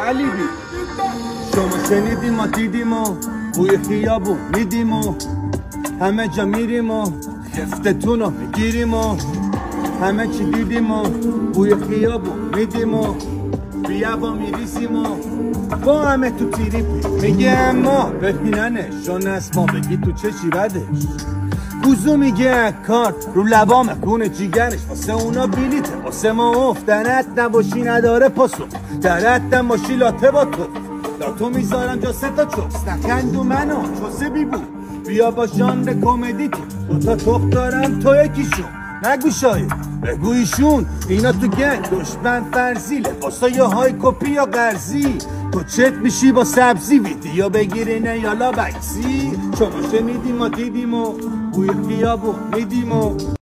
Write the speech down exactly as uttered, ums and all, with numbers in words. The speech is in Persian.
علی بی شما شنیدیم ما دیدیم و بوی خیابون میدیم و همه جا میریم و خفتتون رو میگیریم و همه چی دیدیم و بوی خیابون میدیم و بیا با میریسیم و با همه تو تیریپی میگه اما ببیننش چون از ما بگی تو چشی بدش کوزو میگه کارت رو لبام خونه جیگرش واسه اونا بیلیته واسه ما افت درت نباشی نداره پاسو درت نباشی لاته با تو لاتو میذارم جا سه تا چوست نکندو منو چوسه بی بود بیا با ژانر کمدی تو دوتا تخت دارم تو یکیشون نگو شاید بگو ایشون اینا تو گنگ دشمن فرزیله واسه یا های کپی یا قرضی تو چت میشی با سبزی ویدیو بگیری نه یالا بکسی شما شنیدیم ما دیدیم و بوی خیابون میدیم و